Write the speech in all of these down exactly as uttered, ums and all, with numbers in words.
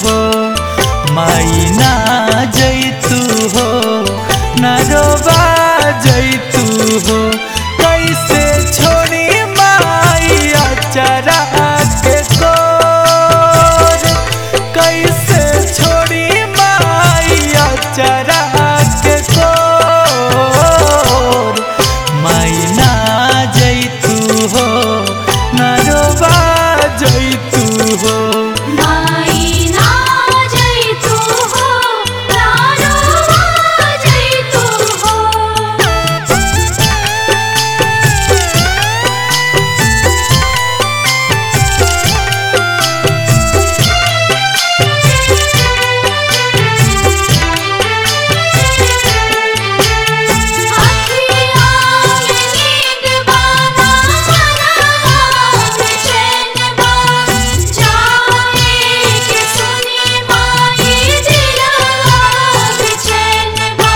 हो माई ना जैतू हो ना रोवा जैतू हो कैसे छोड़ी माई अचरा के कोर कैसे छोड़ी माई अचरा के कोर माई ना जैतू हो ना रोवा जैतू हो माई ना जैतू हो ना रोवा जैतू हो। अखियाँ में नींद बाना मनवा में चैन बा जाए के सुनी माई दिलवा में चैन बा।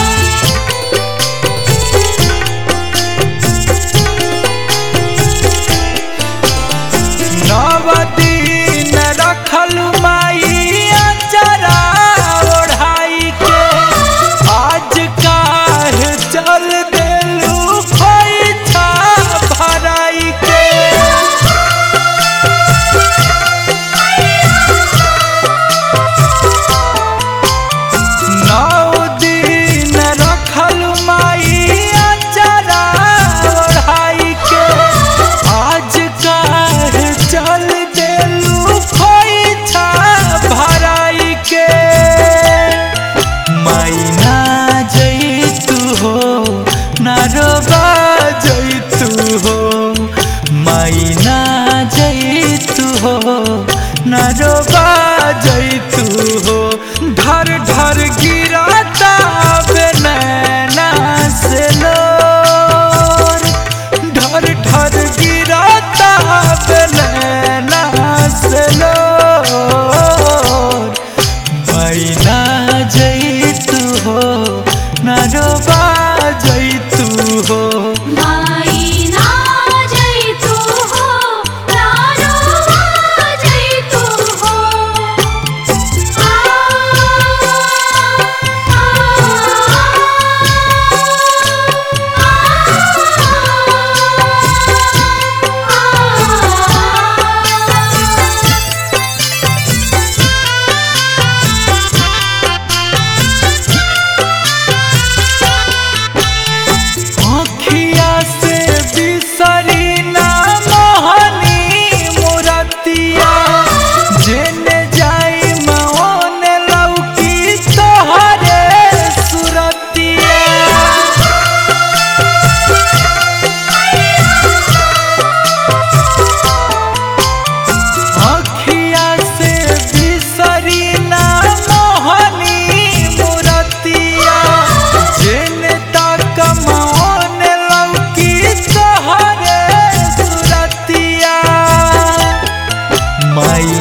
नव दिन रखल माई अचरा ओढ़ाई के आज काहे चल देलू खोइछा भराई के नौ दिन रखल माई अचरा ओढ़ाई के आज काहे चल देलू खोइछा भराई के माई ना जैतू हो ना रोवा जैतू हो माई ना जैतू हो ना रोवा जैतू हो ढर ढर गिराता नैना से लोर ढर ढर गिराता नैना से लोर माई ना जैतू हो ना रोवा जैतू हो माई ना जैतू हो ना रोवा जैतू हो। आ आ आँखिया से बिसरी ना मोहनी मुरतिया जेने जाई मौने लौकी तोहरे सुरतिया आँखिया से बिसरी ना मोहनी मुरतिया जेने तक मौने लौकी तोहरे सुरतिया माई